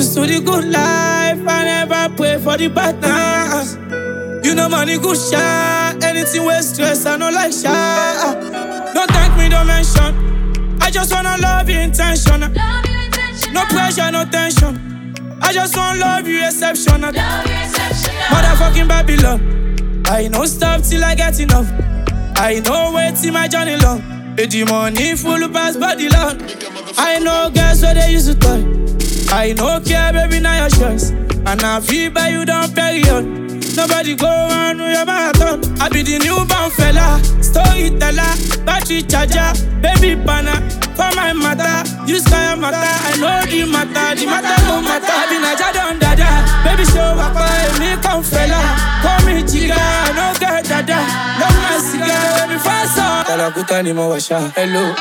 used to the good life, I never pray for the bad times. You know money good shot, anything with stress, I no like shot. Don't thank me, don't mention. I just wanna love you intentional. No pressure, no tension. I just wanna love you exceptional. Motherfucking Babylon. I no stop till I get enough. I know wait till my journey long. The money full pass body long. I know girls where they used to toy. I know care baby now your choice. And I feel by you down period. Nobody go on with your marathon. I be the newborn fella, storyteller, battery charger, baby banner. For my matter, you sky matter. I know the matter no matter. I be Naja don dada, baby show up, me come fella. Call me chica, no girl dada. Love my cigar, baby fast on. Talakuta ni mo washa, hello.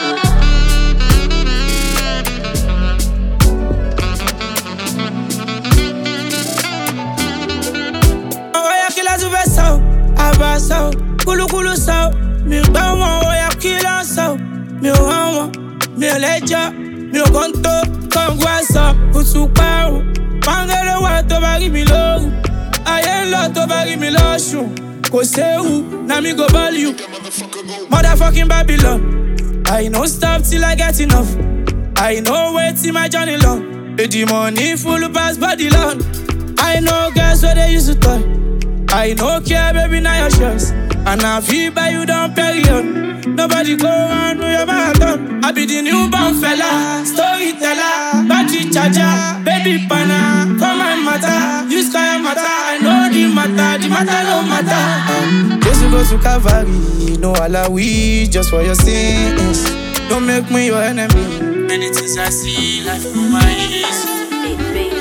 Abaso, kulu sao, mi bawa oya kila sao, mi hawa, mi leja, mi konto, kongwasa, kusuparu, pangele wa to bari mi lo, ayen lo to bari mi lo shu, kosehu, na mi go value, motherfucking Babylon. I no stop till I get enough. I know wait till my journey long. The money full pass body long. I know girls where they used to toy. I no care, baby, now your choice. And I feel by you down period. Nobody go on with your marathon. I be the newborn fella, storyteller, battery charger, baby banner. For my matter, you sky matter. I know the matter no matter. Just go to Calvary, no alawi, just for your sins. Don't make me your enemy. Many things I see, life through my eyes.